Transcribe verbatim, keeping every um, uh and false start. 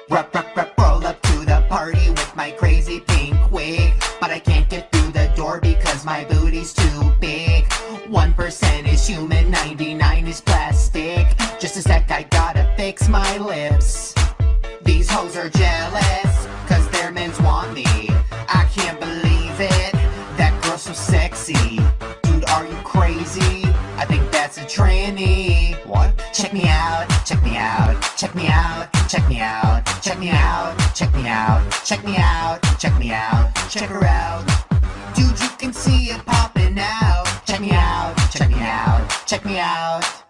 Rup, rup, rup, roll up to the party with my crazy pink wig. But I can't get through the door because my booty's too big. One percent is human, ninety-nine is plastic. Just a sec, I gotta fix my lips. These hoes are jealous, cause their men's want me. I can't believe it, that girl's so sexy. Dude, are you crazy? I think that's a tranny. What? Check me out, check me out, check me out, check me out, check me out, check me out, check me out, check me out, check her out. Dude, you can see it popping out. Check me out, check me out, check me out.